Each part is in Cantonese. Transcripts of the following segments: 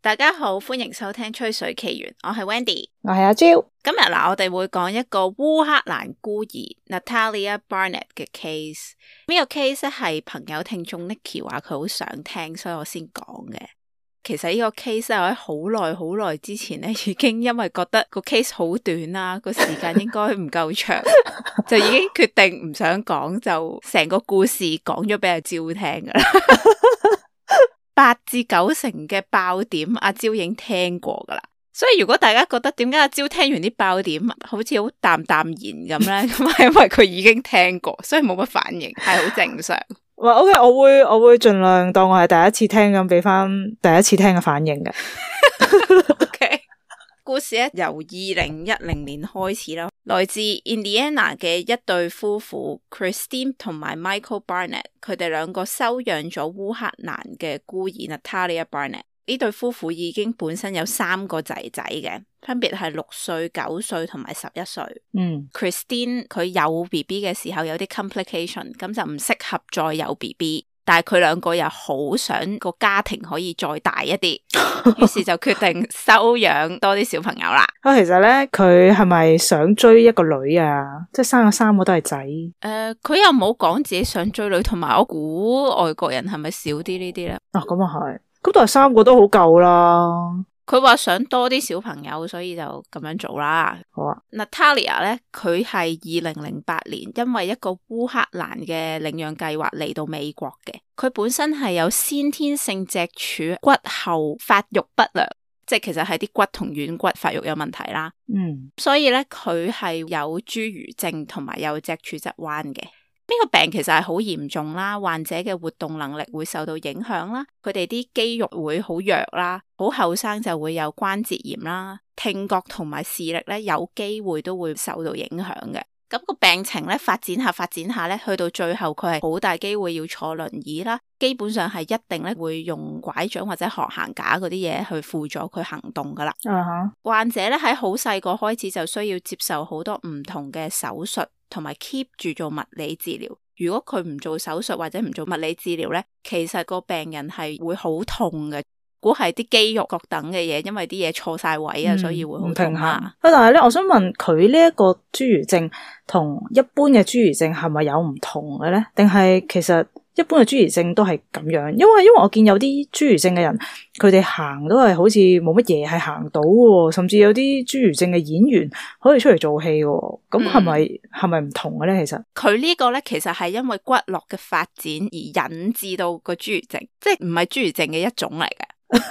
大家好，歡迎收聽吹水奇緣，我係 Wendy， 我係阿蕉。 今日我哋會講一個烏克蘭孤兒 Natalia Barnett 嘅 case。呢個 case 係朋友聽眾 Nicky 話佢好想聽，所以我先講嘅。其實呢個 case 我喺好耐之前咧，已經因為覺得個 case 好短啦，個時間應該唔夠長，就已經決定唔想講，就成個故事講咗俾阿蕉聽噶啦。8至9成嘅爆點阿蕉已經聽過噶啦，所以如果大家覺得點解阿蕉聽完啲爆點好似好淡然咁咧，咁係因為佢已經聽過，所以冇乜反應，係好正常。 OK， 我會盡量當我係第一次聽咁，俾翻第一次聽嘅反應嘅。 OK， 故事咧由2010年開始啦，來自 Indiana 嘅一對夫婦 Christine 同埋 Michael Barnett， 佢哋兩個收養咗烏克蘭嘅孤兒 Natalia Barnett。呢對夫婦已經本身有3個仔仔嘅，分別係6歲、9歲同埋11歲。Christine 佢有 BB 嘅時候有啲 complication， 咁就唔適合再有 BB， 但係佢兩個又好想個家庭可以再大一啲，於是就決定收養多啲小朋友啦。 其實咧佢係咪想追一個女啊？即係生咗3個都係仔。 佢又冇講自己想追女，同埋我估外國人係咪少啲呢啲咧？ 咁啊係。咁但係3個都好夠啦。 佢話想多啲小朋友，所以就咁樣做啦。 好啊。 Natalia 咧，佢係2008年因為一個烏克蘭嘅領養計劃嚟到美國嘅。佢本身係有先天性脊柱骨後發育不良，即係其實係啲骨同軟骨發育有問題啦。所以咧佢係有侏儒症同埋有脊柱側彎嘅。呢個病其實係好嚴重啦，患者嘅活動能力會受到影響啦，佢哋啲肌肉會好弱啦，好後生就會有關節炎啦，聽覺同埋視力咧有機會都會受到影響嘅。咁個病情咧發展下咧，去到最後佢係好大機會要坐輪椅啦，基本上係一定咧會用拐杖或者學行架嗰啲嘢去輔助佢行動噶啦。患者咧喺好細個開始就需要接受好多唔同嘅手術，同埋 keep 住做物理治療。如果佢唔做手術或者唔做物理治療咧，其實個病人係會好痛嘅。估係啲肌肉各等嘅嘢，因為啲嘢錯晒位啊，所以會好痛啊。 但係咧，我想問佢呢一個侏儒症同一般嘅侏儒症係咪有唔同嘅咧？定係其實一般嘅侏儒症都係咁樣？因為我見有啲侏儒症嘅人，佢哋行都係好似冇乜嘢係行到嘅，甚至有啲侏儒症嘅演員可以出嚟做戲嘅。咁係咪唔同嘅咧？其實佢呢個咧，其實係因為骨骼嘅發展而引致到個侏儒症，即係唔係侏儒症嘅一種嚟嘅。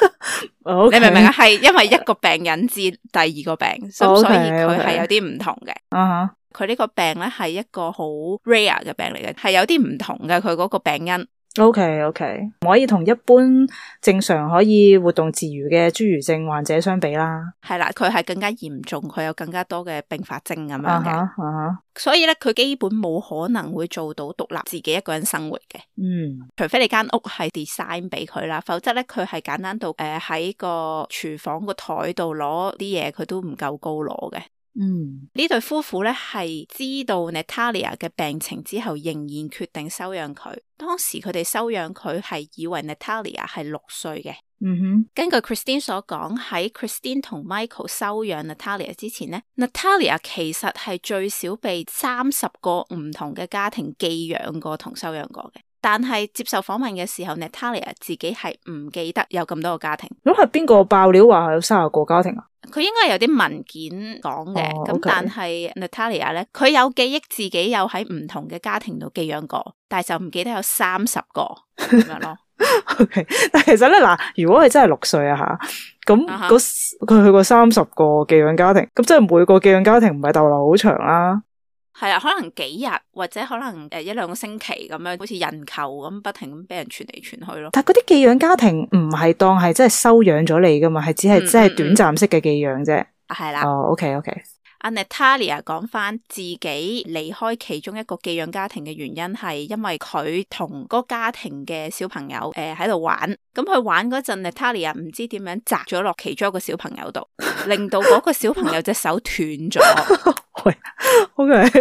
Okay. 你明唔明啊？係因為一個病引致第二個病，所以佢係有啲唔同嘅。佢呢個病咧係一個好 rare 嘅病嚟嘅，係有啲唔同嘅。佢嗰個病因。OK， 唔可以同一般正常可以活動自如嘅侏儒症患者相比啦。 係啦，佢係更加嚴重，佢有更加多嘅併發症咁樣嘅。所以咧，佢基本冇可能會做到獨立自己一個人生活嘅。除非你間屋係 design 俾佢啦，否則咧佢係簡單到喺個廚房個台度攞啲嘢，佢都唔夠高攞嘅。呢對夫婦咧係知道 Natalia 嘅病情之後，仍然決定收養佢。當時佢哋收養佢係以為 Natalia 係6歲嘅。根據 Christine 所講，喺 Christine 同 Michael 收養 Natalia 之前咧，Natalia 其實係最少被30個唔同嘅家庭寄養過同收養過嘅。但係接受訪問嘅時候 Natalia 自己係唔記得有咁多個家庭。 咁係邊個爆料話有30個家庭啊？ 佢應該有啲文件講嘅，咁但係 Natalia 咧，佢有記憶自己有喺唔同嘅家庭度寄養過，但係就唔記得有30個咁樣咯。 OK， 但係其實咧嗱，如果佢真係6歲啊吓，咁佢去過30個寄養家庭，咁即係每個寄養家庭唔係逗留好長啦。 係啊，可能幾日或者可能1-2個星期咁樣，好似人球咁不停咁俾人傳嚟傳去咯。 但係嗰啲寄養家庭唔係當係真係收養咗你噶嘛，係只係真係短暫式嘅寄養啫。 係啦。 OK。 阿 Natalia 講翻自己離開其中一個寄養家庭嘅原因係因為佢同嗰個家庭嘅小朋友喺度玩，咁佢玩嗰陣 Natalia 唔知點樣砸咗落其中一個小朋友度，令到嗰個小朋友隻手斷咗。 喂，OK，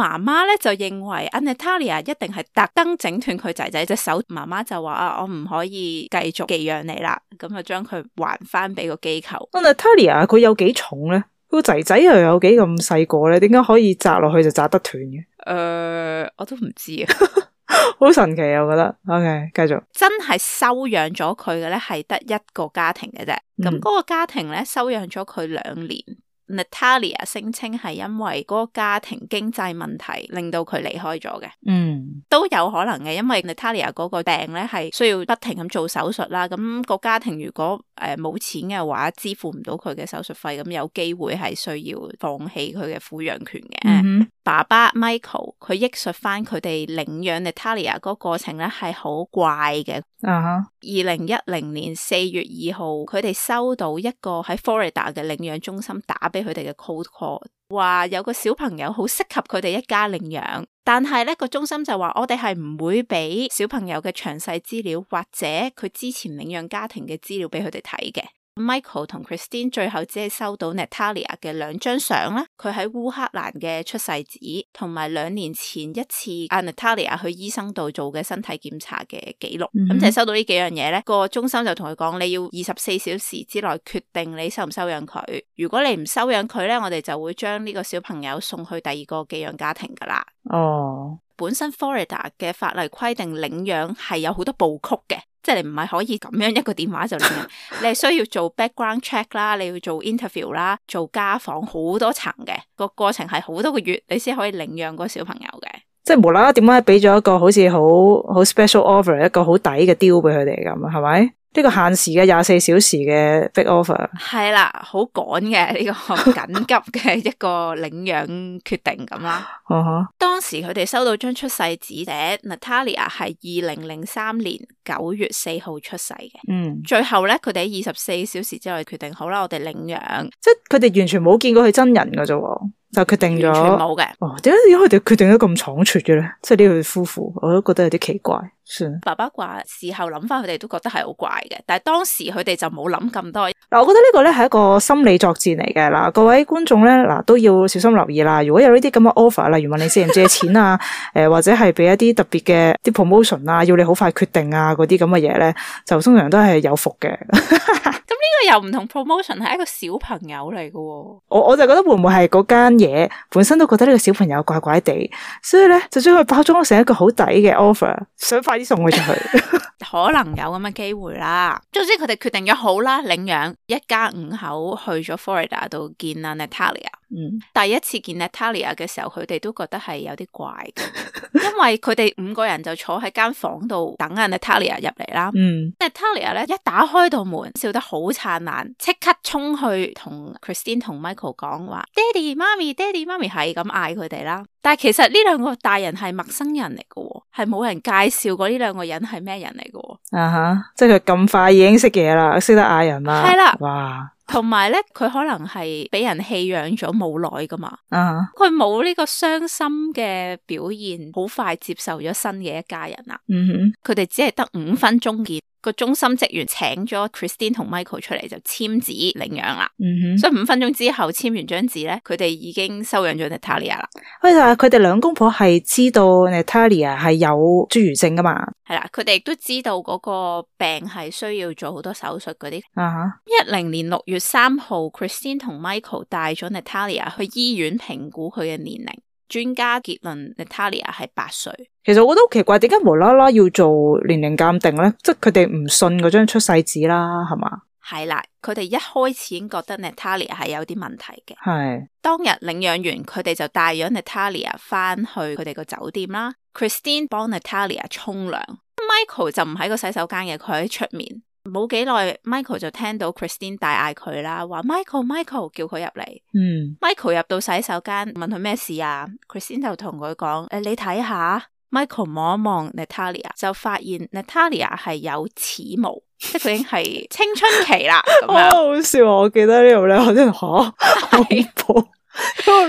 媽媽咧就認為阿 Natalia 一定係特登整斷佢仔仔隻手，媽媽就話我唔可以繼續寄養你啦，咁就將佢還翻俾個機構。 Natalia 佢有幾重咧？個仔仔又有幾咁細個咧？點解可以摘落去就摘得斷嘅？ 我都唔知啊， 好神奇啊！我覺得。OK， 繼續。 真係收養咗佢嘅咧，係得一個家庭嘅啫。咁嗰個家庭咧收養咗佢2年。Natalia 聲稱係因為嗰個家庭經濟問題令到佢離開咗嘅，都有可能嘅，因為 Natalia 嗰個病咧係需要不停咁做手術啦，咁個家庭如果冇錢嘅話，支付唔到佢嘅手術費，咁有機會係需要放棄佢嘅撫養權嘅。爸爸 Michael 佢憶述翻佢哋領養 Natalia 嗰個過程咧係好怪嘅。2010年4月2號，佢哋收到一個喺 Florida 嘅領養中心打俾佢哋嘅 cold call， 話有個小朋友好適合佢哋一家領養，但係咧個中心就話我哋係唔會俾小朋友嘅詳細資料或者佢之前領養家庭嘅資料俾佢哋睇嘅。Michael 同 Christine 最後只係收到 Natalia 嘅2張相啦，佢喺烏克蘭嘅出世紙，同埋2年前一次Natalia 去醫生度做嘅身體檢查嘅記錄。咁就係收到呢幾樣嘢咧，個中心就同佢講，你要24小時之內決定你收唔收養佢。如果你唔收養佢咧，我哋就會將呢個小朋友送去第2個寄養家庭噶啦。本身 Florida 嘅法例規定領養係有好多步曲嘅。即係你唔係可以咁樣一個電話就領養，你係需要做 background check 啦，你要做 interview 啦，做家訪好多層嘅，個過程係好多個月，你先可以領養個小朋友嘅。 即係無啦啦點解俾咗一個好似好 special offer， 一個好抵嘅 deal 俾佢哋咁啊？係咪？呢個限時嘅24小時嘅 big offer 係啦，好趕嘅呢個緊急嘅一個領養決定咁啦。當時佢哋收到張出世紙寫 Natalia 係2003年9月4號出世嘅。最後咧，佢哋喺24小時之內決定好啦，我哋領養。即係佢哋完全冇見過佢真人噶啫，就決定咗。 完全冇嘅。 點解佢哋決定得咁倉促嘅咧？即係呢對夫婦，我都覺得有啲奇怪。 爸爸話事後諗翻，佢哋都覺得係好怪嘅，但係當時佢哋就冇諗咁多。 嗱，我覺得呢個咧係一個心理作戰嚟嘅。嗱，各位觀眾咧，嗱都要小心留意啦。如果有呢啲咁嘅 offer，例如問你借唔借錢啊，或者係俾一啲特別嘅啲 promotion 啊，要你好快決定啊，嗰啲咁嘅嘢咧，就通常都係有伏嘅。 咁呢個又唔同 promotion， 係一個小朋友嚟嘅。 我就覺得會唔會係嗰間嘢本身都覺得呢個小朋友怪怪地，所以咧就將佢包裝成一個好抵嘅 offer， 想快啲送佢出去。 可能有咁嘅機會啦。總之佢哋決定咗好啦，領養，一家5口去咗 Florida 度見阿 Natalia。第一次見 Natalia 嘅時候，佢哋都覺得係有啲怪嘅，因為佢哋5個人就坐喺間房度等阿 Natalia 入嚟啦。Natalia 咧一打開道門，笑得好燦爛，即刻衝去同 Christine 同 Michael 講話，爹哋媽咪，爹哋媽咪，係咁嗌佢哋啦。但係其實呢2個大人係陌生人嚟嘅，係冇人介紹過呢2個人係咩人嚟嘅。 即係佢咁快已經識嘢啦，識得嗌人啦。 係啦， 哇！ 同埋咧，佢可能係俾人棄養咗冇耐噶嘛，佢冇呢個傷心嘅表現，好快接受咗新嘅一家人啦。佢哋只係得5分鐘見。個中心職員請咗 Christine 同 Michael 出嚟就簽字領養啦，所以5分鐘之後簽完張紙咧，佢哋已經收養咗 Natalia 啦。 但係佢哋2公婆係知道 Natalia 係有侏儒症噶嘛？ 係啦，佢哋亦都知道嗰個病係需要做好多手術嗰啲。10年6月3號 Christine 同 Michael 帶咗 Natalia 去醫院評估佢嘅年齡。專家結論 Natalia 係8歲。 其實我覺得好奇怪，點解無啦啦要做年齡鑑定咧？即係佢哋唔信嗰張出世紙啦，係嘛？ 係啦，佢哋一開始已經覺得 Natalia 係有啲問題嘅。 係當日領養完，佢哋就帶咗 Natalia 翻去佢哋個酒店啦。Christine 幫 Natalia 沖涼 ，Michael 就唔喺個洗手間嘅，佢喺出面。冇幾耐 ，Michael 就聽到 Christine 大嗌佢啦，話 Michael 叫佢入嚟。Michael 入到洗手間，問佢咩事啊 ？Christine 就同佢講：你睇下。Michael 望一望 Natalia， 就發現 Natalia 係有恥毛，即係佢已經係青春期啦。咁樣好笑，我記得呢度咧，我真係好恐怖。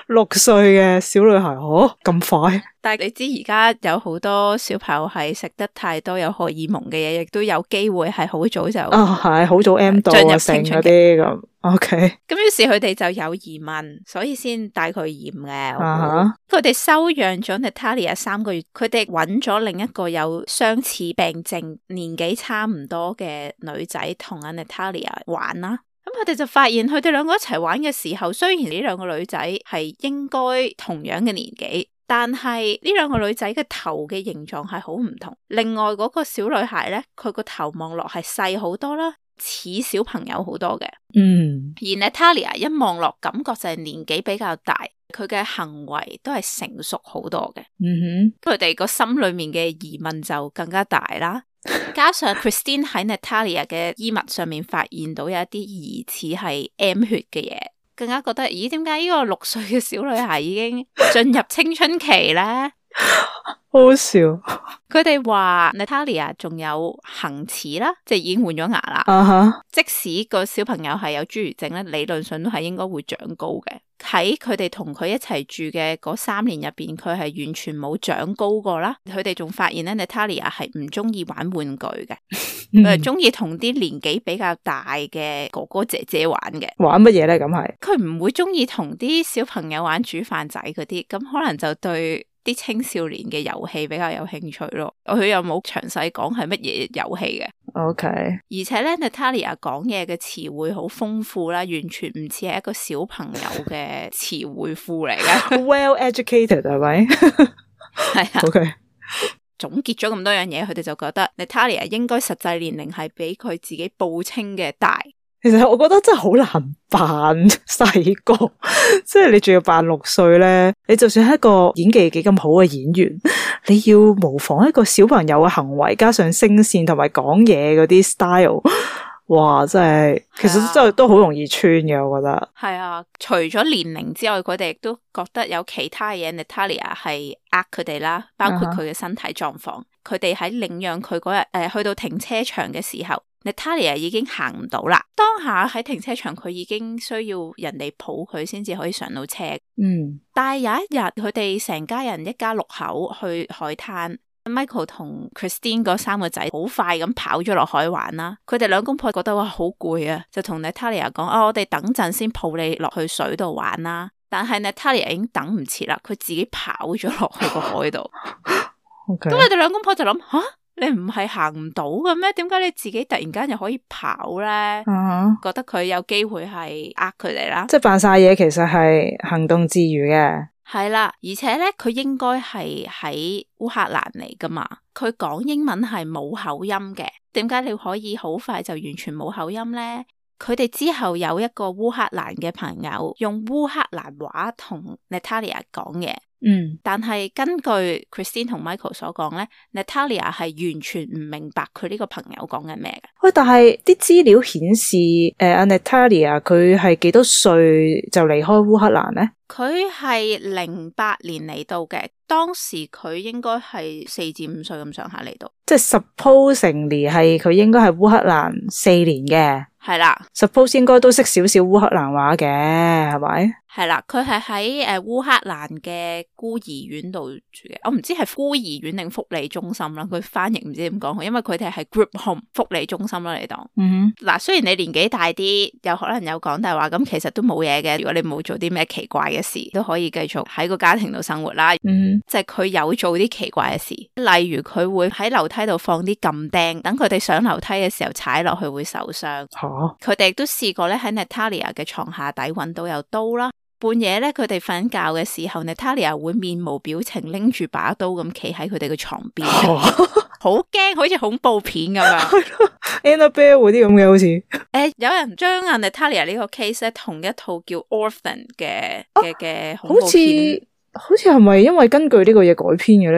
6歲嘅小女孩，咁快？ 但係你知而家有好多小朋友係食得太多有荷爾蒙嘅嘢，亦都有機會係好早就係好早 M 到進入成青春期嗰啲咁。OK， 咁於是佢哋就有疑問，所以先帶佢驗嘅。佢哋收養咗 Natalia 3個月，佢哋揾咗另一個有相似病症、年紀差唔多嘅女仔同阿 Natalia 玩啦。咁佢哋就發現佢哋兩個一齊玩嘅時候，雖然呢兩個女仔係應該同樣嘅年紀，但係呢兩個女仔嘅頭嘅形狀係好唔同。另外嗰個小女孩呢，佢個頭望落係細好多啦，似小朋友好多嘅。而 Natalia 一望落感覺就係年紀比較大，佢嘅行為都係成熟好多嘅。佢哋個心裏面嘅疑問就更加大啦。加上 Christine 喺 Natalia 嘅衣物上面發現到有一啲疑似係 M 血嘅嘢，更加覺得咦，點解呢個6歲嘅小女孩已經進入青春期呢？ 好笑。 佢哋話 Natalia 仲有恆齒啦，即係已經換咗牙啦。即使個小朋友係有侏儒症咧，理論上都係應該會長高嘅。喺佢哋同佢一齊住嘅嗰3年入邊，佢係完全冇長高過啦。佢哋仲發現咧 Natalia 係唔中意玩玩具嘅，佢係中意同啲年紀比較大嘅哥哥姐姐玩嘅。 玩乜嘢咧？咁係佢唔會中意同啲小朋友玩煮飯仔嗰啲，咁可能就對啲青少年嘅遊戲比較有興趣咯。佢又冇詳細講係乜嘢遊戲嘅。 OK， 而且咧 Natalia 講嘢嘅詞彙好豐富啦，完全唔似係一個小朋友嘅詞彙庫嚟嘅。 Well educated 係咪？ 係啊。 OK， 總結咗咁多樣嘢，佢哋就覺得 Natalia 應該實際年齡係比佢自己報稱嘅大。 其實我覺得真係好難扮細個，即係你仲要扮6歲咧。你就算係一個演技幾咁好嘅演員，你要模仿一個小朋友嘅行為，加上聲線同埋講嘢嗰啲 style， 哇！真係其實真係都好容易穿嘅，我覺得。 係啊，除咗年齡之外，佢哋亦都覺得有其他嘢 Natalia 係呃佢哋啦，包括佢嘅身體狀況。佢哋喺領養佢嗰日，去到停車場嘅時候，Natalia 已經行唔到啦。當下喺停車場，佢已經需要人哋抱佢先至可以上到車。但係有一日，佢哋成家人一家6口去海灘。Michael 同 Christine 嗰3個仔好快咁跑咗落海玩啦。佢哋兩公婆覺得哇好攰啊，就同 Natalia 講：我哋等陣先抱你落去水度玩啦。但係 Natalia 已經等唔切啦，佢自己跑咗落去個海度。咁佢哋兩公婆就諗：吓，你唔係行唔到嘅咩？點解你自己突然間又可以跑咧？覺得佢有機會係呃佢哋啦， 即係扮晒嘢，其實係行動自如嘅。 係啦，而且咧，佢應該係喺烏克蘭嚟噶嘛，佢講英文係冇口音嘅。點解你可以好快就完全冇口音咧？佢哋之後有一個烏克蘭嘅朋友用烏克蘭話同 Natalia 講嘢。但係根據 Christine 同 Michael 所講咧 ，Natalia 係完全唔明白佢呢個朋友講緊咩嘅。喂， 但係啲資料顯示，阿 Natalia 佢係幾多歲就離開烏克蘭咧？ 佢係08年嚟到嘅，當時佢應該係4至5歲咁上下嚟到。 即係 supposedly 係佢應該係烏克蘭4年嘅。 係啦 ，suppose 應該都識少少烏克蘭話嘅，係咪？ 係啦，佢係喺烏克蘭嘅孤兒院度住嘅。我唔知係孤兒院定福利中心啦，佢翻譯唔知點講，因為佢哋係 group home 福利中心啦，你當。嗱，雖然你年紀大啲，有可能有講大話，咁其實都冇嘢嘅。如果你冇做啲咩奇怪嘅事，都可以繼續喺個家庭度生活啦。即係佢有做啲奇怪嘅事，例如佢會喺樓梯度放啲撳釘，等佢哋上樓梯嘅時候踩落去會受傷。佢哋亦都試過咧喺 Natalia 嘅床下底揾到有刀啦。半夜咧，佢哋瞓覺嘅時候 ，Natalia 會面無表情拎住把刀咁企喺佢哋嘅床邊，好驚，好似恐怖片咁樣。 Annabelle 嗰啲咁嘅好似。 有人將 Natalia 呢個 case 咧同一套叫 Orphan 嘅恐怖片。 好似係咪因為根據呢個嘢改編嘅咧？其實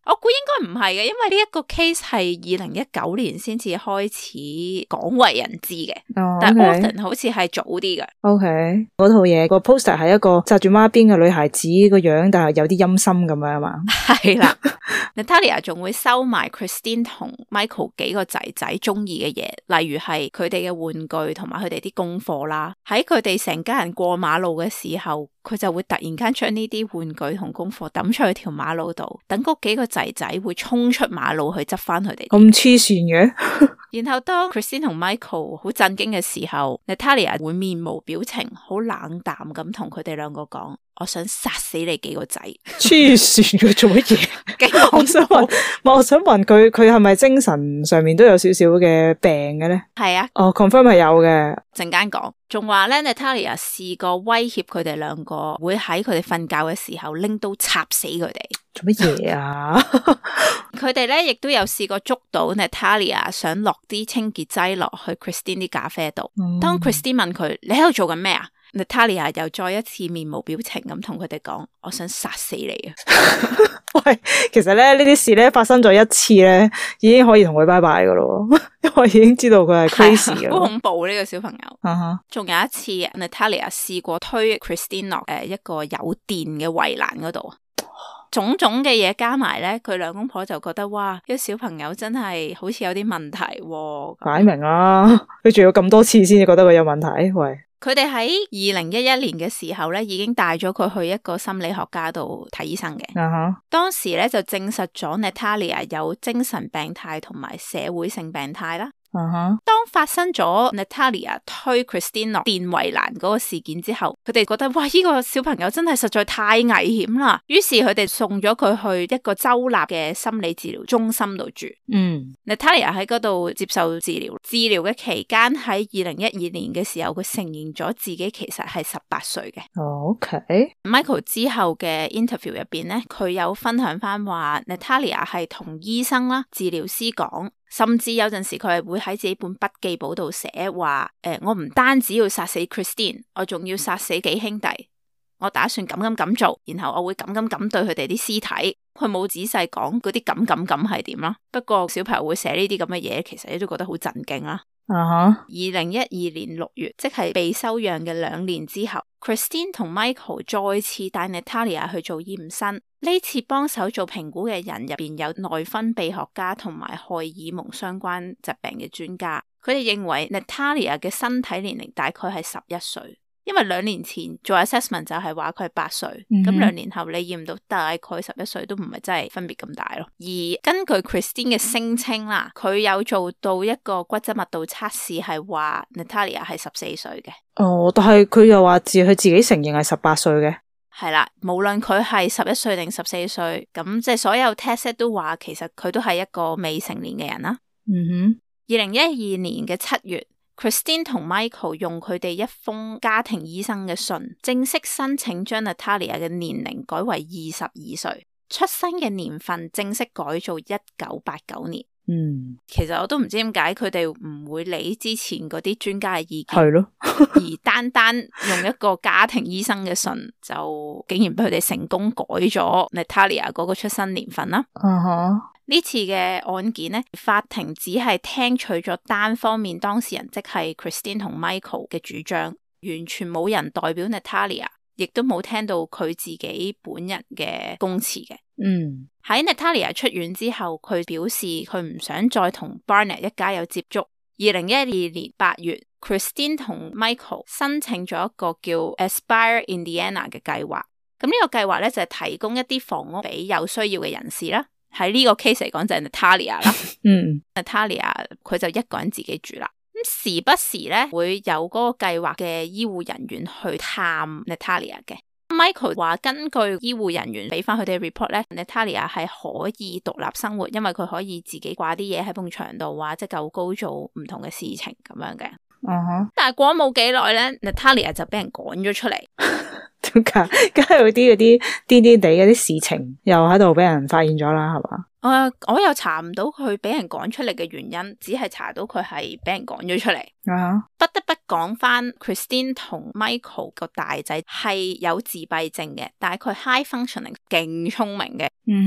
我估應該唔係嘅，因為呢一個 case 係2019年先至開始廣為人知嘅，但係 Austen 好似係早啲嘅。 OK， 嗰套嘢個 poster 係一個紮住孖辮嘅女孩子個樣，但係有啲陰森咁樣嘛。 係啦，Natalia 仲會收埋 Christine 同 Michael 幾個仔仔中意嘅嘢，例如係佢哋嘅玩具同埋佢哋啲功課啦。喺佢哋成家人過馬路嘅時候，佢就會突然間將呢啲玩具同功課抌出去條馬路度，等嗰幾個仔仔會衝出馬路去執翻佢哋。 咁黐線嘅。 然後當 Christine 同 Michael 好震驚嘅時候， Natalia 會面無表情好冷淡咁同佢哋兩個講，我想殺死你幾個仔。 黐線嘅，做乜嘢？我想問佢係咪精神上面都有少少嘅病嘅咧？ 係啊， confirm 係有嘅。 陣間講，仲話咧 Natalia 試過威脅佢哋兩個會喺佢哋瞓覺嘅時候拎刀插死佢哋。 做乜嘢啊？ 佢哋咧亦都有試過捉到 Natalia 想落啲清潔劑落去 Christine 啲咖啡度。當 Christine 問佢你喺度做緊咩啊？Natalia 又再一次面無表情咁同佢哋講，我想殺死你啊！ 喂，其實咧呢啲事咧發生咗一次咧，已經可以同佢拜拜噶咯，因為已經知道佢係 crazy 嘅。 好恐怖呢個小朋友。仲有一次 Natalia 試過推 Christine 落一個有電嘅圍欄嗰度。種種嘅嘢加埋咧，佢兩公婆就覺得哇，呢個小朋友真係好似有啲問題喎。 擺明啦，佢仲要咁多次先至覺得佢有問題。喂， 佢哋喺2011年嘅時候咧，已經帶咗佢去一個心理學家度睇醫生嘅。當時咧就證實咗 Natalia 有精神病態同埋社會性病態啦。當發生咗 Natalia 推 Christine 落電圍欄嗰個事件之後，佢哋覺得哇，呢個小朋友真係實在太危險啦，於是佢哋送咗佢去一個州立嘅心理治療中心度住。Natalia 喺嗰度接受治療嘅期間，喺2012年嘅時候，佢承認咗自己其實係18歲嘅。Michael 之後嘅 interview 入邊咧，佢有分享翻話 Natalia 係同醫生啦、治療師講。甚至有陣時佢係會喺自己本筆記簿度寫話，我唔單止要殺死 Christine， 我仲要殺死幾兄弟，我打算咁做，然後我會咁對佢哋啲屍體。佢冇仔細講嗰啲咁係點啦。不過小朋友會寫呢啲咁嘅嘢，其實你都覺得好震驚啦。2012年6月，即係被收養嘅2年之後， Christine 同 Michael 再次帶 Natalia 去做驗身。呢次幫手做評估嘅人入邊有內分泌學家同埋荷爾蒙相關疾病嘅專家。佢哋認為 Natalia 嘅身體年齡大概係11歲，因為2年前做 assessment 就係話佢係8歲，咁2年後你驗到大概11歲都唔係真係分別咁大咯。而根據 Christine 嘅聲稱啦，佢有做到一個骨質密度測試，係話 Natalia 係14歲嘅。 但係佢又話佢自己承認係18歲嘅。 係啦，無論佢係11歲定14歲，咁即係所有 test 都話其實佢都係一個未成年嘅人啦。2012年嘅7月，Christine 同 Michael 用佢哋一封家庭醫生嘅信，正式申請將 Natalia 嘅年齡改為22歲，出生嘅年份正式改做1989年。其實我都唔知點解佢哋唔會理之前嗰啲專家嘅意見，係咯，而單用一個家庭醫生嘅信，就竟然俾佢哋成功改咗 Natalia 嗰個出生年份啦。呢次嘅案件呢，法庭只係聽取咗單方面當事人，即係 Christine 同 Michael 嘅主張，完全冇人代表 Natalia， 亦都冇聽到佢自己本人嘅供詞嘅。喺 Natalia 出院之後，佢表示佢唔想再同 Barnett 一家有接觸。2012年8月 Christine 同 Michael 申請咗一個叫 Aspire Indiana 嘅計劃。咁呢個計劃咧就係提供一啲房屋俾有需要嘅人士啦。喺呢個 case 嚟講就係 Natalia 啦。Natalia 佢就一個人自己住啦。咁時不時咧會有嗰個計劃嘅醫護人員去探 Natalia 嘅。Michael 話根據醫護人員俾翻佢哋嘅 report 咧 ，Natalia 係可以獨立生活，因為佢可以自己掛啲嘢喺埲牆度，或者夠高做唔同嘅事情咁樣嘅。但係過冇幾耐咧 ，Natalia 就俾人趕咗出嚟。 點解？梗係有啲嗰啲癲癲地嗰啲事情又喺度俾人發現咗啦，係嘛？ 我又查唔到佢俾人趕出嚟嘅原因，只係查到佢係俾人趕咗出嚟。不得不講翻 Christine 同 Michael 個大仔係有自閉症嘅，但係佢 high functioning 勁聰明嘅。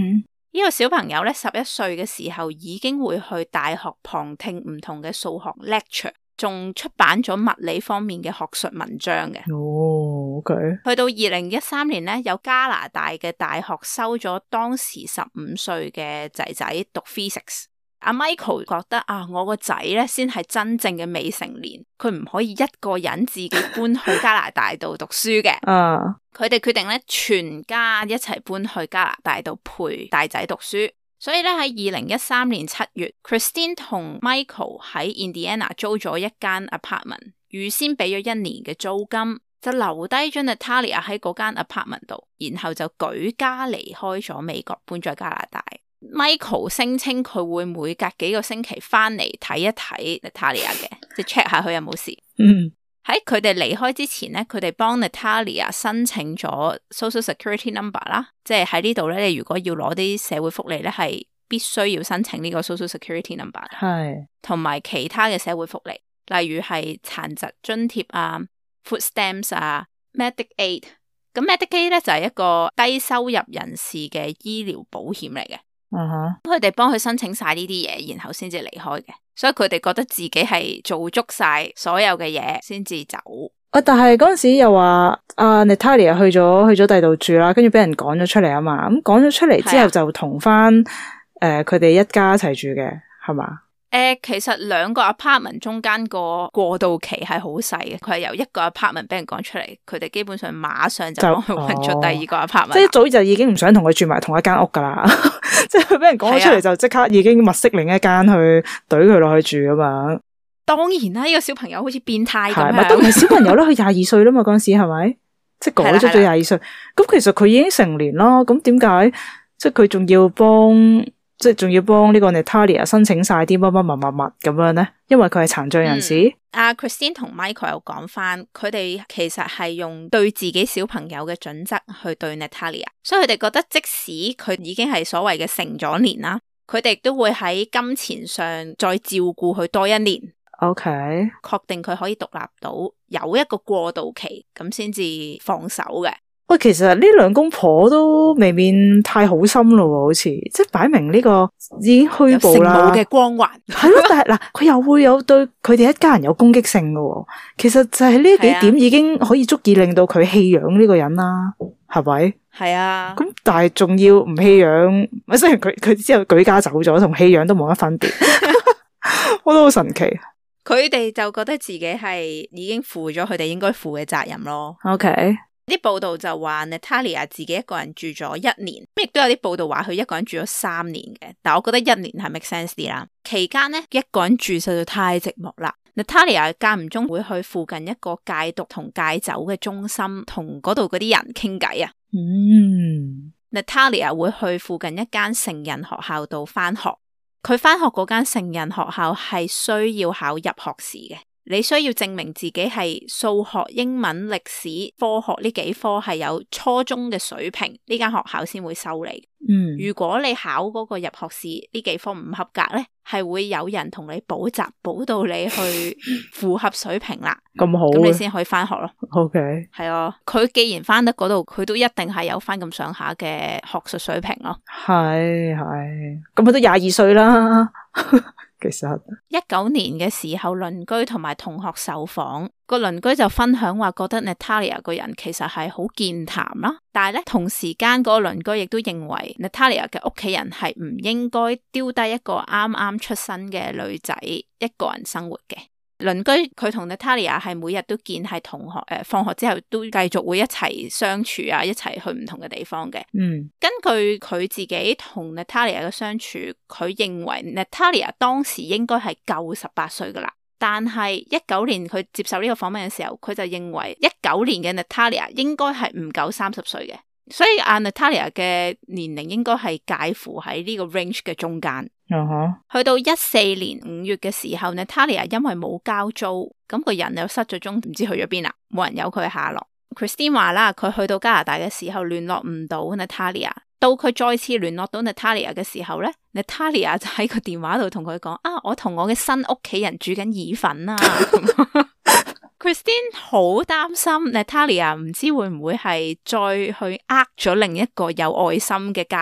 呢個小朋友咧11歲嘅時候已經會去大學旁聽唔同嘅數學 lecture， 仲出版咗物理方面嘅學術文章嘅。 哦，OK。 去到2013年咧，有加拿大嘅大學收咗當時15歲嘅仔仔讀 physics。阿 Michael 覺得啊，我個仔咧先係真正嘅未成年，佢唔可以一個人自己搬去加拿大度讀書嘅。佢哋決定咧全家一齊搬去加拿大度陪大仔讀書。所以咧喺2013年7月 ，Christine 同 Michael 喺 Indiana 租咗一間 apartment， 預先俾咗1年嘅租金，就留低咗 Natalia 喺嗰間 apartment 度，然後就舉家離開咗美國，搬咗加拿大。Michael 聲稱佢會每隔幾個星期翻嚟睇一睇 Natalia 嘅，即係 check 下佢有冇事。喺佢哋離開之前咧，佢哋幫 Natalia 申請咗 Social Security Number 啦，即係喺呢度咧，你如果要攞啲社會福利咧，係必須要申請呢個 Social Security Number， 係同埋其他嘅社會福利，例如係殘疾津貼啊、Food Stamps 啊、Medic Aid。咁 Medic Aid 咧就係一個低收入人士嘅醫療保險嚟嘅。佢哋幫佢申請晒呢啲嘢，然後先至離開嘅，所以佢哋覺得自己係做足晒所有嘅嘢先至走。 但係嗰陣時又話Natalia 去咗第度住啦，跟住俾人趕咗出嚟啊嘛。咁趕咗出嚟之後就同翻佢哋一家一齊住嘅，係嘛？ 其實2個 apartment 中間個過渡期係好細嘅，佢係由一個 apartment 俾人趕出嚟，佢哋基本上馬上就幫佢揾咗第二個 apartment， 即係早就已經唔想同佢住埋同一間屋噶啦，即係佢俾人趕咗出嚟就即刻已經物色另一間去懟佢落去住啊嘛。 當然啦，呢個小朋友好似變態咁樣， 係都唔係小朋友啦，佢22歲啦嘛，嗰陣時係咪？即係改咗咗22歲，咁其實佢已經成年啦，咁點解即係佢仲要幫呢個 Natalia 申請晒啲乜咁樣咧？因為佢係殘障人士。 Christine 同 Michael 有講翻，佢哋其實係用對自己小朋友嘅準則去對 Natalia， 所以佢哋覺得即使佢已經係所謂嘅成咗年啦，佢哋都會喺金錢上再照顧佢多1年。 OK， 確定佢可以獨立到，有一個過渡期，咁先至放手嘅。 喂，其實呢兩公婆都未免太好心咯，好似即係擺明呢個已經虛報啦， 聖母嘅光環係咯。但係嗱，佢又會有對佢哋一家人有攻擊性嘅，其實就係呢幾點已經可以足以令到佢棄養呢個人啦，係咪？ 係啊。咁但係仲要唔棄養，雖然佢之後舉家走咗，同棄養都冇乜分別，我都好神奇。 佢哋就覺得自己係已經負咗佢哋應該負嘅責任咯。 OK。 啲報道就話 Natalia 自己一個人住咗1年，亦都有啲報道話佢一個人住咗3年嘅。但我覺得1年係 make sense 啲啦。期間咧，一個人住實在太寂寞啦。Natalia 間唔中會去附近一個戒毒同戒酒嘅中心，同嗰度嗰啲人傾偈啊。Natalia 會去附近一間成人學校度翻學。佢翻學嗰間成人學校係需要考入學試嘅。你需要證明自己係數學、英文、歷史、科學呢幾科係有初中嘅水平，呢間學校先會收你。如果你考嗰個入學試呢幾科唔合格咧，係會有人同你補習，補到你去符合水平啦。咁好，咁你先可以翻學咯。 OK， 係啊，佢既然翻得嗰度，佢都一定係有翻咁上下嘅學術水平咯。 係，咁佢都22歲啦。其實 19年嘅時候，鄰居同埋同學受訪，個鄰居就分享話，覺得 Natalia 個人其實係好健談啦。但係咧，同時間嗰個鄰居亦都認為 Natalia 嘅屋企人係唔應該丟低一個啱啱出生嘅女仔一個人生活嘅。鄰居佢同 Natalia 係每日都見，係同學放學之後都繼續會一齊相處啊，一齊去唔同嘅地方嘅。根據佢自己同 Natalia 嘅相處，佢認為 Natalia 當時應該係夠18歲噶啦。但係19年佢接受呢個訪問嘅時候，佢就認為19年嘅 Natalia 應該係唔夠30歲嘅。所以Natalia 嘅年齡應該係介乎喺呢個 range 嘅中間。去到14年5月嘅時候， Natalia 因為冇交租，咁個人又失咗蹤，唔知去咗邊啦，冇人有佢下落。Christine 話啦，佢去到加拿大嘅時候聯絡唔到 Natalia， 到佢再次聯絡到 Natalia 嘅時候咧，Natalia 就喺個電話度同佢講，我同我嘅新屋企人煮緊意粉啊。Christine 好擔心 Natalia 唔知會唔會係再去咗另一個有愛心嘅家庭，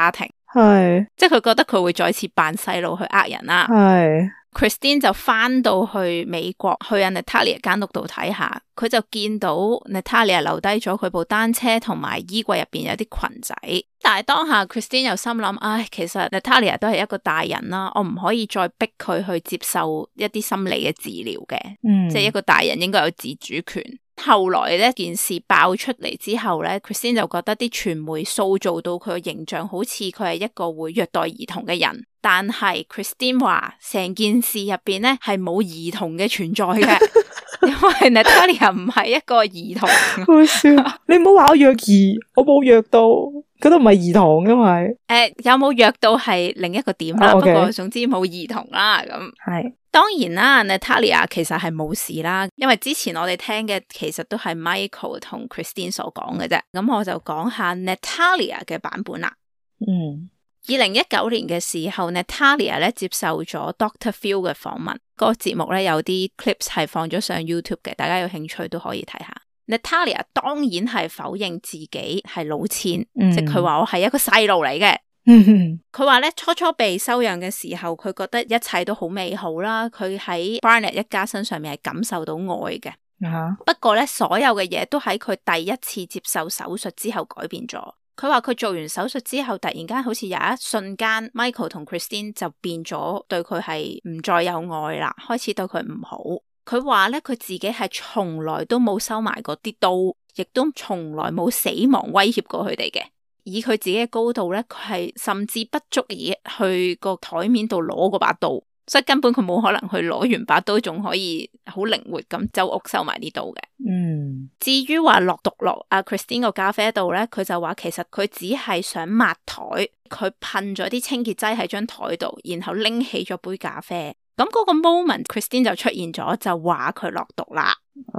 係， 即係佢覺得佢會再次扮細路去呃人啦。 係。 Christine 就翻到去美國，去阿 Natalia 間屋度睇下，佢就見到 Natalia 留低咗佢部單車同埋衣櫃入邊有啲裙仔。但係當下 Christine 又心諗，唉，其實 Natalia 都係一個大人啦，我唔可以再逼佢去接受一啲心理嘅治療嘅，即係一個大人應該有自主權。後來呢件事爆出嚟之後呢， Christine 就覺得啲傳媒塑造到佢嘅形象好似佢係一個會虐待兒童嘅人，但係 Christine 話成件事入邊呢係冇兒童嘅存在嘅，因為 Natalia 唔係一個兒童。 好笑，你唔好話我虐兒，我冇虐到，嗰度唔係兒童，因為有冇虐到係另一個點啦，不過總之冇兒童啦咁。 係。 當然啦 Natalia 其實係冇事啦，因為之前我哋聽嘅其實都係 Michael 同 Christine 所講嘅啫，咁我就講下 Natalia 嘅版本啦。2019年嘅時候 Natalia 咧接受咗 Dr. Phil 嘅訪問，個節目咧有啲 clips 係放咗上 YouTube 嘅，大家有興趣都可以睇下。Natalia 當然係否認自己係老千，即係佢話我係一個細路嚟嘅。佢話咧初初被收養嘅時候，佢覺得一切都好美好啦。佢喺 Barnett 一家身上面係感受到愛嘅。不過咧，所有嘅嘢都喺佢第一次接受手術之後改變咗。佢話佢做完手術之後，突然間好似有一瞬間 Michael 同 Christine 就變咗，對佢係唔再有愛啦，開始對佢唔好。佢話咧佢自己係從來都冇收埋嗰啲刀，亦都從來冇死亡威脅過佢哋嘅。以佢自己嘅高度咧，佢係甚至不足以去個台面度攞嗰把刀，所以根本佢冇可能去攞完把刀，仲可以好靈活咁周屋收埋啲刀嘅。至於話落毒落阿 Christine 個咖啡度咧，佢就話其實佢只係想抹台，佢噴咗啲清潔劑喺張台度，然後拎起咗杯咖啡。咁嗰個 moment，Christine 就出現咗，就話佢落毒啦。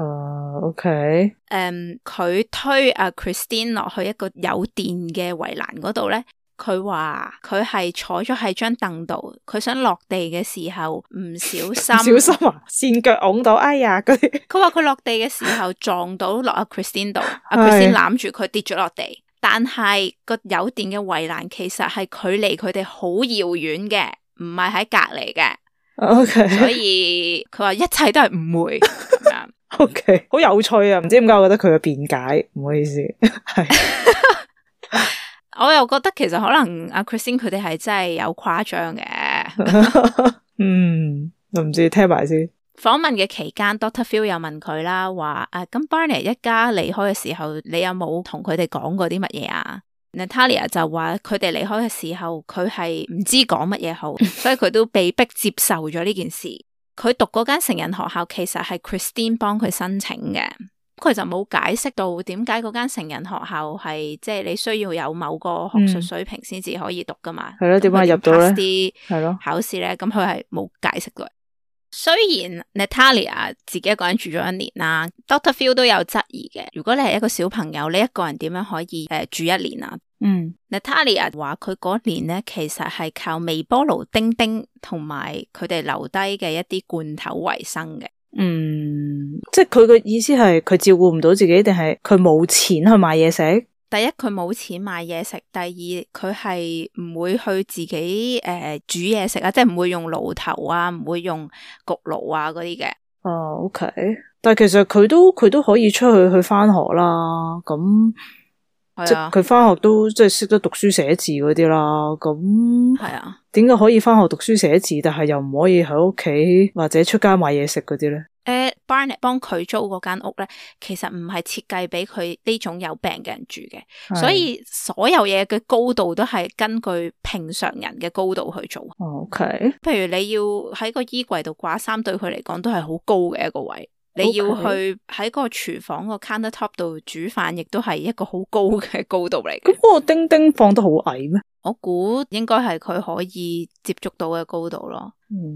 OK。 佢推阿 Christine 落去一個有電嘅圍欄嗰度咧，佢話佢係坐咗喺張凳度，佢想落地嘅時候唔小心， 唔小心啊，跣腳㧬到，哎呀嗰啲。佢話佢落地嘅時候撞到落阿 Christine 度，阿 Christine 攬住佢跌咗落地，但係個有電嘅圍欄其實係距離佢哋好遙遠嘅，唔係喺隔籬嘅。 OK， 所以佢話一切都係誤會咁樣。 OK， 好有趣啊！唔知點解我覺得佢嘅辯解，唔好意思，係。 我又覺得其實可能阿 Christine 佢哋係真係有誇張嘅。 我唔知，聽埋先。 訪問嘅期間 Dr. Phil 又問佢啦，話咁 Barnett 一家離開嘅時候，你有冇同佢哋講過啲乜嘢啊？Natalia 就話佢哋離開嘅時候，佢係唔知講乜嘢好，所以佢都被逼接受咗呢件事。佢讀嗰間成人學校其實係 Christine 幫佢申請嘅，佢就冇解釋到點解嗰間成人學校係即係你需要有某個學術水平先至可以讀噶嘛。 係咯，點解入到咧？ 係咯，考試咧，咁佢係冇解釋過。雖然 Natalia 自己一個人住咗1年啦 ，Dr. Phil 都有質疑嘅。如果你係一個小朋友，你一個人點樣可以住1年啊？Natalia 話佢嗰年咧，其實係靠微波爐叮叮同埋佢哋留低嘅一啲罐頭為生嘅。 即係佢嘅意思係佢照顧唔到自己，定係佢冇錢去買嘢食？ 第一佢冇錢買嘢食，第二佢係唔會去自己煮嘢食啊，即係唔會用爐頭啊，唔會用焗爐啊嗰啲嘅。 OK， 但係其實佢都可以出去返學啦，咁即係佢返學都即係識得讀書寫字嗰啲啦，咁係啊，點解可以返學讀書寫字，但係又唔可以喺屋企或者出街買嘢食嗰啲咧 ？Barnett 幫佢租嗰間屋咧，其實唔係設計俾佢呢種有病嘅人住嘅，所以所有嘢嘅高度都係根據平常人嘅高度去做。 OK， 譬如你要喺個衣櫃度掛衫，對佢嚟講都係好高嘅一個位。你要去喺個廚房個 countertop 度煮飯，亦都係一個好高嘅高度嚟嘅。 咁嗰個叮叮放得好矮咩？ 我估應該係佢可以接觸到嘅高度咯。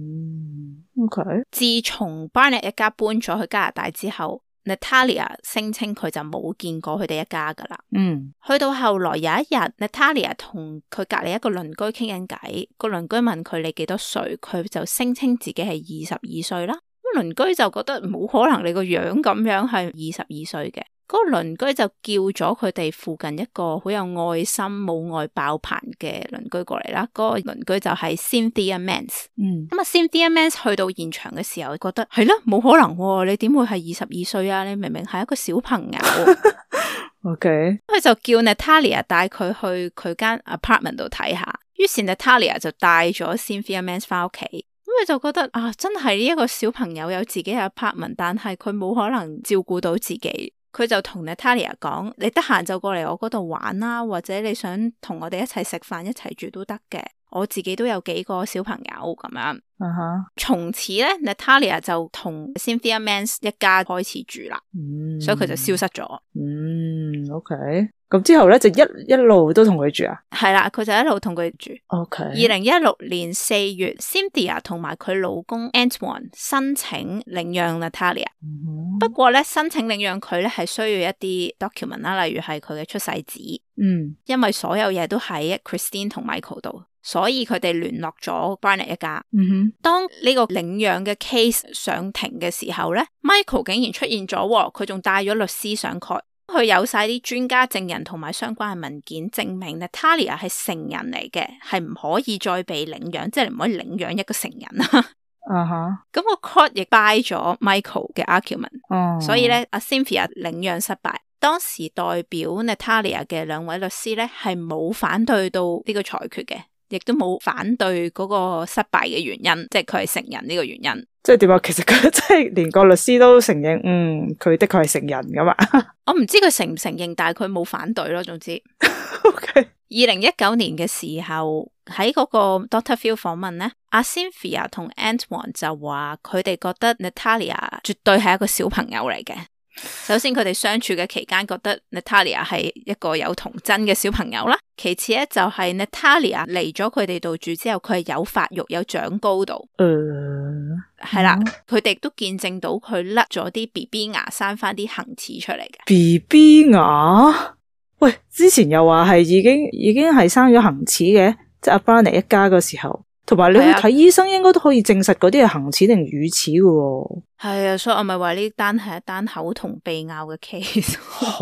OK。自從 Barnett 一家搬咗去加拿大之後， Natalia 聲稱佢就冇見過佢哋一家噶啦。去到後來有一日 Natalia 同佢隔籬一個鄰居傾緊偈，個鄰居問佢你幾多歲，佢就聲稱自己係22歲啦。鄰居就覺得冇可能你個樣咁樣係22歲嘅， 嗰個鄰居就叫咗佢哋附近一個好有愛心冇愛爆棚嘅鄰居過嚟啦。嗰個鄰居就係 Cynthia Mance。咁啊 Cynthia Mance 去到現場嘅時候，覺得係咯，冇可能喎，你點會係22歲啊？你明明係一個小朋友。 OK， 佢就叫 Natalia 帶佢去佢間 apartment 度睇下。於是 Natalia 就帶咗 Cynthia Mance 翻屋企。咁佢就覺得啊，真係呢一個小朋友有自己嘅 apartment， 但係佢冇可能照顧到自己。佢就同 Natalia 講，你得閒就過嚟我嗰度玩啦，或者你想同我哋一齊食飯一齊住都得嘅。我自己都有幾個小朋友咁樣。從此咧 Natalia 就同 Cynthia Mance 一家開始住啦。所以佢就消失咗。 OK， 咁之後咧就一路都同佢住啊？係啦，佢就一路同佢住。 OK。 2016年4月 Cynthia 同埋佢老公 Antoine 申請領養 Natalia。不過咧，申請領養佢咧係需要一啲 document 啦，例如係佢嘅出世紙。因為所有嘢都喺 Christine 同 Michael 度，所以佢哋聯絡咗 Barnett 一家。當呢個領養嘅 case 上庭嘅時候咧 ，Michael 竟然出現咗，佢仲帶咗律師上 court。佢有晒啲專家證人同埋相關嘅文件，證明 Natalia 係成人嚟嘅，係唔可以再被領養，即係你唔可以領養一個成人啊。咁個 court 亦 buy 咗 Michael 嘅 argument。所以咧，阿 Cynthia 領養失敗。當時代表 Natalia 嘅兩位律師咧，係冇反對到呢個裁決嘅，亦都冇反對嗰個失敗嘅原因，即係佢係成人呢個原因。 即係點啊？其實佢即係連個律師都承認，佢的確係成人噶嘛。 我唔知佢承唔承認，但係佢冇反對咯。總之 ，OK。 2019年嘅時候喺嗰個 Dr. Phil 訪問咧，阿 Cynthia 同 Antoine 就話佢哋覺得 Natalia 絕對係一個小朋友嚟嘅。首先佢哋相處嘅期間覺得 Natalia 係一個有童真嘅小朋友啦，其次咧就係 Natalia 嚟咗佢哋度住之後，佢係有發育有長高度，係啦，佢哋都見證到佢甩咗啲 BB 牙生翻啲恆齒出嚟嘅。 BB 牙？喂，之前又話係已經係生咗恆齒嘅，即係阿 Barnett 一家嘅時候。同埋你去睇醫生應該都可以證實嗰啲係恆齒定乳齒嘅喎。係啊，所以我咪話呢單係一單口同鼻拗嘅 case。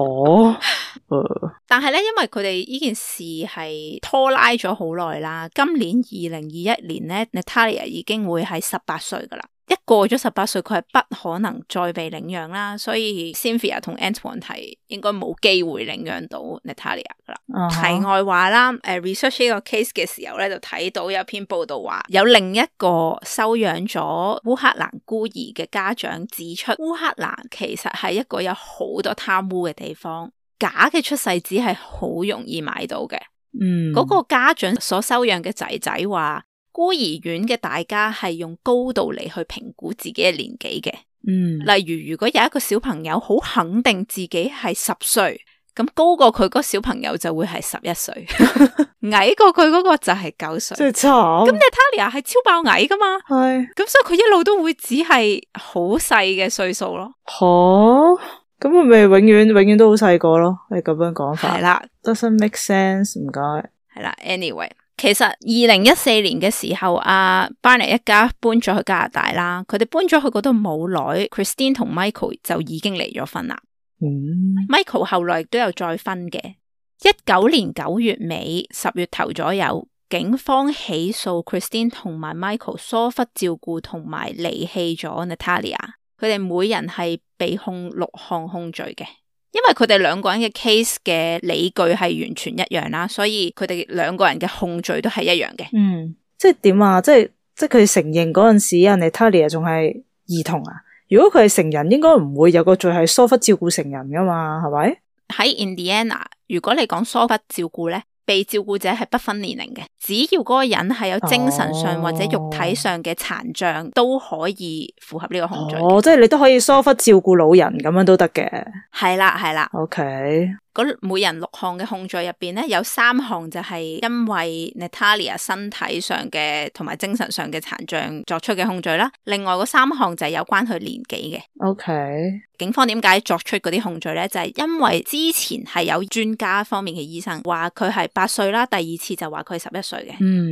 但係咧，因為佢哋呢件事係拖拉咗好耐啦，今年2021年咧 Natalia 已經會係18歲噶啦。一過咗18歲，佢係不可能再被領養啦，所以 Cynthia 同 Antoine 係應該冇機會領養到 Natalia 噶啦。題外話啦，research 呢個 case 嘅時候咧，就睇到有篇報道話，有另一個收養咗烏克蘭孤兒嘅家長指出，烏克蘭其實係一個有好多貪污嘅地方，假嘅出世紙係好容易買到嘅。嗰個家長所收養嘅仔仔話，孤兒院嘅大家係用高度嚟去評估自己嘅年紀嘅。例如如果有一個小朋友好肯定自己係10歲，咁高過佢嗰個小朋友就會係11歲，矮過佢嗰個就係9歲。真係慘。咁 Natalia 係超爆矮噶嘛？係。咁所以佢一路都會只係好細嘅歲數咯。 咁佢咪永遠都好細個咯？你咁樣講法。 係啦。 Doesn't make sense，唔該。 係啦 ，anyway。其實2014年嘅時候，阿 Barnett 一家搬咗去加拿大啦。佢哋搬咗去嗰度冇耐 ，Christine 同 Michael 就已經離咗婚啦。Michael 後來亦都有再婚嘅。19年9月尾10月頭左右，警方起訴 Christine 同埋 Michael 疏忽照顧同埋離棄咗 Natalia。佢哋每人係被控6項控罪嘅。因為佢哋兩個人嘅 case 嘅理據係完全一樣啦，所以佢哋兩個人嘅控罪都係一樣嘅。 即係點啊？即係佢哋承認嗰陣時，阿 Natalia 仲係兒童啊？如果佢係成人，應該唔會有個罪係疏忽照顧成人噶嘛？係咪？喺 Indiana， 如果你講疏忽照顧咧，被照顧者係不分年齡嘅，只要嗰個人係有精神上或者肉體上嘅殘障，都可以符合呢個控罪。 即係你都可以疏忽照顧老人咁樣都得嘅。 係啦。 OK。 嗰每人6項嘅控罪入邊咧，有3項就係因為 Natalia 身體上嘅同埋精神上嘅殘障作出嘅控罪啦。另外嗰3項就係有關佢年紀嘅。 OK。 警方點解作出嗰啲控罪咧？就係因為之前係有專家方面嘅醫生話佢係8歲啦，第二次就話佢係11歲嘅。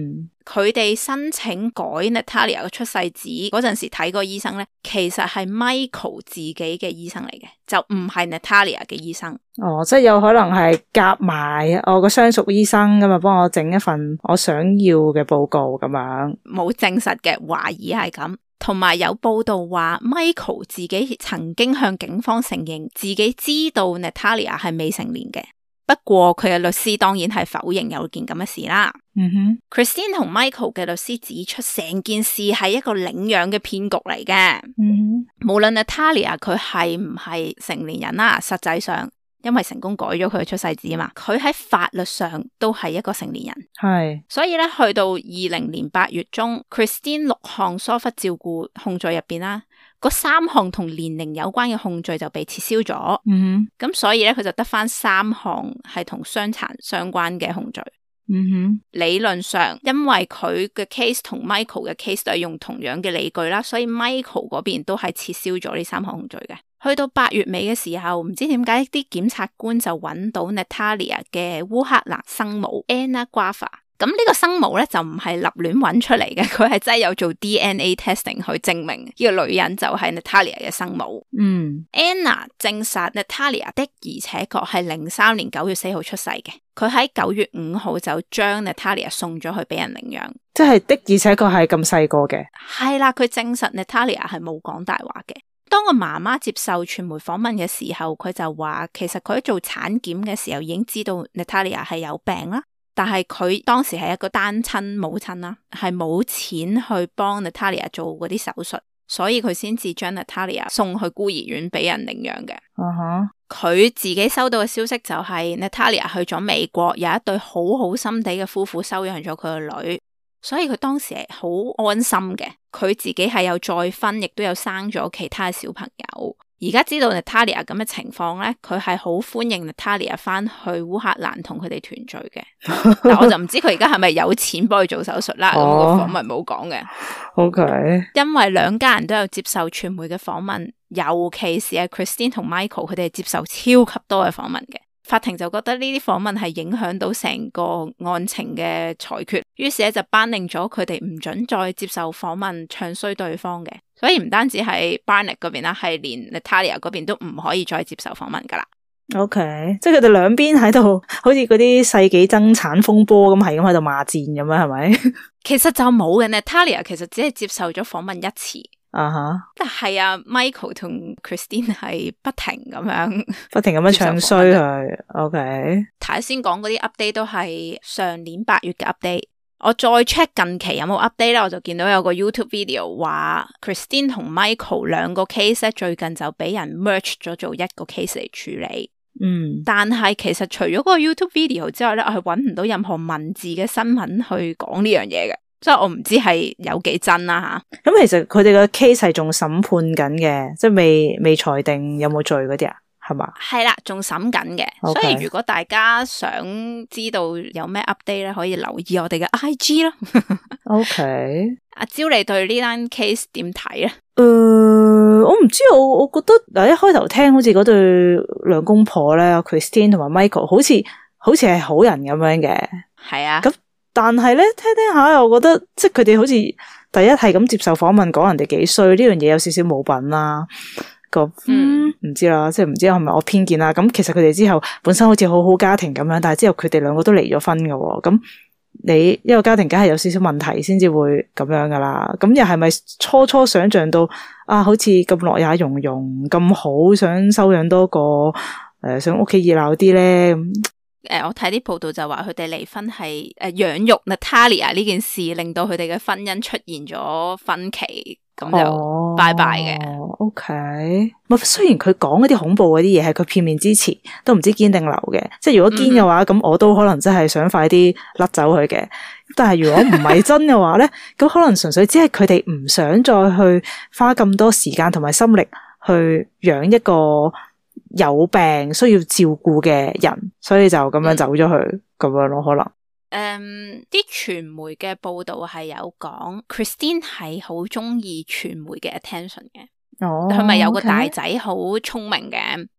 佢哋申請改 Natalia 嘅出世紙嗰陣時睇個醫生咧，其實係 Michael 自己嘅醫生嚟嘅，就唔係 Natalia 嘅醫生。 哦，即係有可能係夾埋我個相熟醫生咁啊，幫我整一份我想要嘅報告咁樣。 冇證實嘅，懷疑係咁。同埋有報道話 Michael 自己曾經向警方承認自己知道 Natalia 係未成年嘅，不過佢嘅律師當然係否認有件咁嘅事啦。Christine 同 Michael 嘅律師指出，成件事係一個領養嘅騙局嚟嘅。無論 Natalia 佢係唔係成年人啦，實際上因為成功改咗佢嘅出世紙嘛，佢喺法律上都係一個成年人。係，所以咧去到2020年8月中 ，Christine 6項疏忽照顧控罪入邊啦，嗰3項同年齡有關嘅控罪就被撤銷咗。咁所以咧佢就得返3項係同傷殘相關嘅控罪。理論上，因為佢嘅 case 同 Michael 嘅 case 都係用同樣嘅理據啦，所以 Michael 嗰邊都係撤銷咗呢3項控罪嘅。去到8月尾嘅時候，唔知點解啲檢察官就揾到 Natalia 嘅烏克蘭生母 Anna Grava。咁呢個生母咧就唔係立亂揾出嚟嘅，佢係真係有做 DNA testing 去證明呢個女人就係 Natalia 嘅生母。Anna 證實 Natalia 的而且確係03年9月4號出世嘅，佢喺9月5號就將 Natalia 送咗去俾人領養。即係的而且確係咁細個嘅。係啦，佢證實 Natalia 係冇講大話嘅。當個媽媽接受傳媒訪問嘅時候，佢就話其實佢喺做產檢嘅時候已經知道 Natalia 係有病啦，但係佢當時係一個單親母親啦，係冇錢去幫 Natalia 做嗰啲手術，所以佢先至將 Natalia 送去孤兒院俾人領養嘅。佢自己收到嘅消息就係 Natalia 去咗美國，有一對好好心地嘅夫婦收養咗佢個女，所以佢當時係好安心嘅。佢自己係有再婚，亦都有生咗其他嘅小朋友。而家知道 Natalia 咁嘅情況咧，佢係好歡迎 Natalia 翻去烏克蘭同佢哋團聚嘅。但我就唔知佢而家係咪有錢幫佢做手術啦。咁個訪問冇講嘅。OK， 因為兩家人都有接受傳媒嘅訪問，尤其是係 Christine 同 Michael， 佢哋係接受超級多嘅訪問嘅。法庭就覺得呢啲訪問係影響到成個案情嘅裁決，於是咧就頒令咗佢哋唔准再接受訪問唱衰對方嘅。所以唔單止係 Barnett 嗰邊啦，係連 Natalia 嗰邊都唔可以再接受訪問噶啦。OK， 即係佢哋兩邊喺度，好似嗰啲世紀爭產風波咁，係咁喺度罵戰咁樣，係咪？其實就冇嘅。Natalia 其實只係接受咗訪問一次。但係Michael 同 Christine 係不停咁樣唱衰佢。OK， 頭先講嗰啲 update 都係上年8月嘅 update。我再 check 近期有冇 update 咧，我就見到有個 YouTube video 話 Christine 同 Michael 兩個 case 咧，最近就俾人 merge 咗做一個 case 嚟處理。但係其實除咗嗰個 YouTube video 之外咧，我係搵唔到任何文字嘅新聞去講呢樣嘢嘅。所以我唔知係有幾真啦吓。咁其實佢哋個 case 係仲審判緊嘅，即係未裁定有冇罪嗰啲啊，係嘛？係啦，仲審緊嘅。所以如果大家想知道有咩 update 咧，可以留意我哋嘅 IG 啦。OK， 阿招你對呢單 case 點睇咧？我唔知，我覺得嗱，一開頭聽好似嗰對兩公婆咧 ，Christine 同埋 Michael 好似係好人咁樣嘅。係啊。咁但係咧，聽下，我覺得即係佢哋好似第一係咁接受訪問，講人哋幾衰呢樣嘢有少少冇品啦。唔知啦，即係唔知係咪我偏見啦。咁其實佢哋之後本身好似好好家庭咁樣，但係之後佢哋兩個都離咗婚㗎喎。咁你一個家庭梗係有少少問題先至會咁樣噶啦。咁又係咪初想象到好似咁樂也融融咁好，想收養多個想屋企熱鬧啲咧？我睇啲報道就話佢哋離婚係養育 Natalia 呢件事令到佢哋嘅婚姻出現咗分歧，咁就拜拜嘅。OK， 雖然佢講嗰啲恐怖嗰啲嘢係佢片面之詞，都唔知堅定流嘅。即係如果堅嘅話，咁我都可能真係想快啲甩走佢嘅。但係如果唔係真嘅話咧，咁可能純粹只係佢哋唔想再去花咁多時間同埋心力去養一個有病需要照顧嘅人，所以就咁樣走咗去咁樣咯，可能。啲傳媒嘅報道係有講 Christine 係好中意傳媒嘅 attention 嘅。佢咪有個大仔好聰明嘅，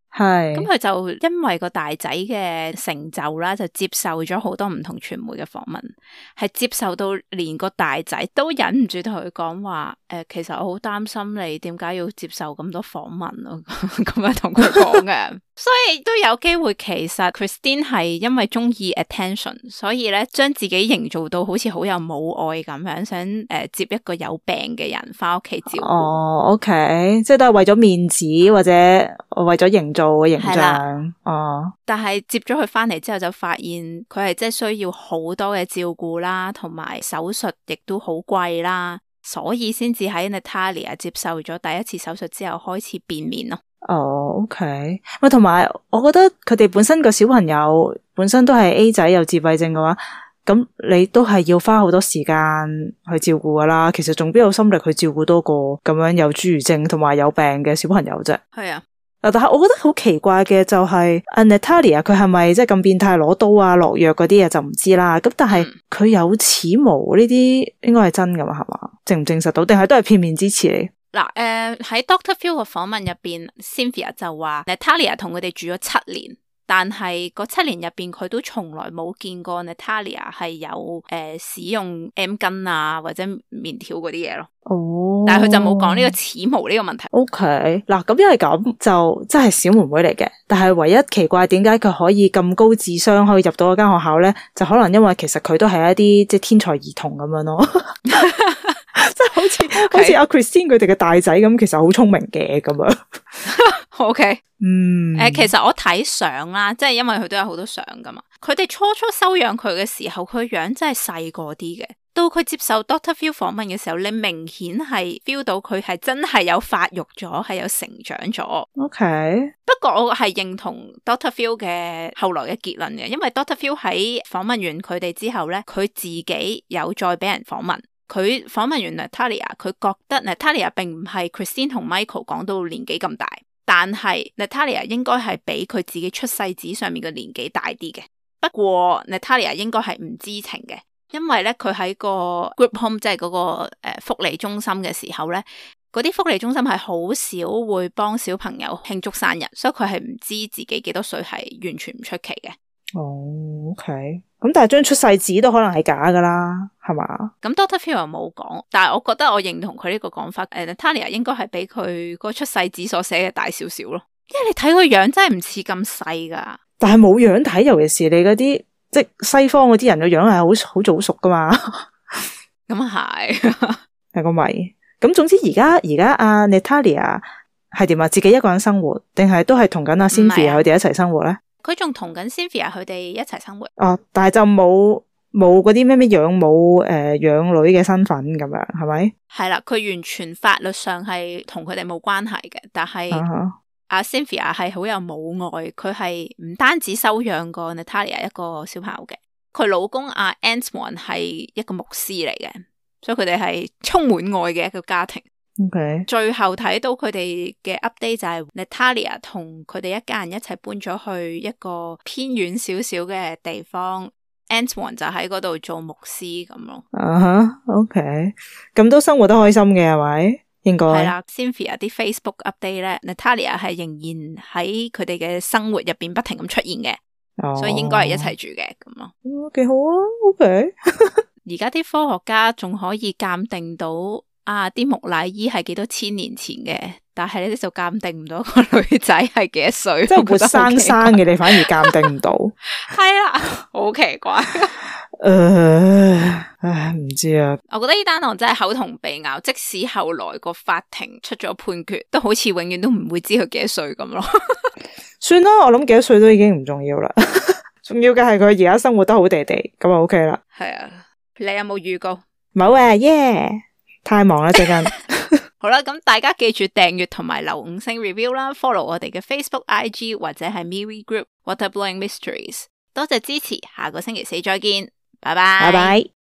係咁佢就因為個大仔嘅成就啦，就接受咗好多唔同傳媒嘅訪問，係接受到連個大仔都忍唔住同佢講話，其實我好擔心你點解要接受咁多訪問咯，咁樣同佢講嘅。所以都有機會，其實 Christine 係因為中意 attention， 所以咧將自己營造到好似好有母愛咁樣，想接一個有病嘅人翻屋企照顧。 哦 OK， 即係都係為咗面子或者為咗營造嘅形象。哦， 但係接咗佢翻嚟之後，就發現佢係即係需要好多嘅照顧啦，同埋手術亦都好貴啦，所以先至喺 Natalia 接受咗第一次手術之後開始變面咯。 哦 OK， 喂，同埋我覺得佢哋本身個小朋友本身都係 A 仔有自閉症嘅話，咁你都係要花好多時間去照顧噶啦。其實仲邊有心力去照顧多個咁樣有侏儒症同埋有病嘅小朋友啫。 係啊， 但係我覺得好奇怪嘅就係 Natalia 佢係咪即係咁變態攞刀啊落藥嗰啲嘢就唔知啦。咁但係佢有恥毛呢啲應該係真噶嘛，係嘛？證唔證實到？定係都係片面之詞嚟？ 嗱，喺 Dr. Phil 嘅訪問入邊 Cynthia 就話 Natalia 同佢哋住咗7年，但係嗰7年入邊佢都從來冇見過 Natalia 係有使用 M 巾啊或者棉條嗰啲嘢咯。 哦， 但係佢就冇講呢個恥毛呢個問題。 OK， 嗱，咁因為咁就真係小妹妹嚟嘅，但係唯一奇怪點解佢可以咁高智商可以入到嗰間學校咧，就可能因為其實佢都係一啲即係天才兒童咁樣咯。即係好似阿 Christine 佢哋嘅大仔咁，其實好聰明嘅咁樣。 OK， 其實我睇相啦，即係因為佢都有好多相噶嘛。佢哋初收養佢嘅時候，佢樣真係細個啲嘅。到佢接受 Dr. Phil 訪問嘅時候，你明顯係 feel 到佢係真係有發育咗，係有成長咗。 OK， 不過我係認同 Dr. Phil 嘅後來嘅結論嘅，因為 Dr. Phil 喺訪問完佢哋之後咧，佢自己有再俾人訪問。佢訪問完 Natalia， 佢覺得 Natalia 並唔係 Christine 同 Michael 講到年紀咁大，但係 Natalia 應該係比佢自己出世紙上面嘅年紀大啲嘅。不過 Natalia 應該係唔知情嘅，因為咧佢喺個 group home 即係嗰個福利中心嘅時候咧，嗰啲福利中心係好少會幫小朋友慶祝生日，所以佢係唔知自己幾多歲係完全唔出奇嘅。 哦 OK， 咁但係張出世紙都可能係假噶啦，係嘛？ 咁 Dr. Phil 又冇講，但係我覺得我認同佢呢個講法。Natalia 應該係比佢個出世紙所寫嘅大少少咯，因為你睇佢樣真係唔似咁細噶。 但係冇樣睇，尤其是你嗰啲即係西方嗰啲人嘅樣係好早熟噶嘛。 咁係係個謎。咁總之而家阿 Natalia 係點啊？自己一個人生活，定係都係同緊阿 Cynthia 佢哋一齊生活咧？ 佢仲同緊 Cynthia 佢哋一齊生活。 哦，但係就冇嗰啲咩養母養女嘅身份咁樣，係咪？ 係啦，佢完全法律上係同佢哋冇關係嘅，但係阿 Cynthia 係好有母愛，佢係唔單止收養過 Natalia 一個小朋友嘅，佢老公阿 Antoine 係一個牧師嚟嘅，所以佢哋係充滿愛嘅一個家庭。 Okay. 最後睇到佢哋嘅 update 就係 Natalia 同佢哋一家人一齊搬咗去一個偏遠少少嘅地方， Antoine 就喺嗰度做牧師咁咯。 OK， 咁都生活得開心嘅係咪？應該係啦。Cynthia 啲 Facebook update 咧 ，Natalia 係仍然喺佢哋嘅生活入邊不停咁出現嘅，所以應該係一齊住嘅咁咯。 幾好啊 ，OK 。 而家啲科學家仲可以鑑定到啲木乃伊係幾多千年前嘅，但係你就鑑定唔到個女仔係幾多歲， 即係活生生嘅，你反而鑑定唔到。 係啦，好奇怪。 唔知啊。 我覺得呢單案真係口同鼻拗，即使後來個法庭出咗判決，都好似永遠都唔會知佢幾多歲咁咯。 算啦，我諗幾多歲都已經唔重要啦。重要嘅係佢而家生活得好地地，咁就 OK 啦。 係啊，你有冇預告？ 冇啊，耶！太忙啦最近。 好啦，咁大家記住訂閱同埋留5星 review 啦 ，follow 我哋嘅 Facebook、IG 或者係 MeWe Group Water Blowing Mysteries。多謝支持，下個星期四再見，拜拜。 拜拜。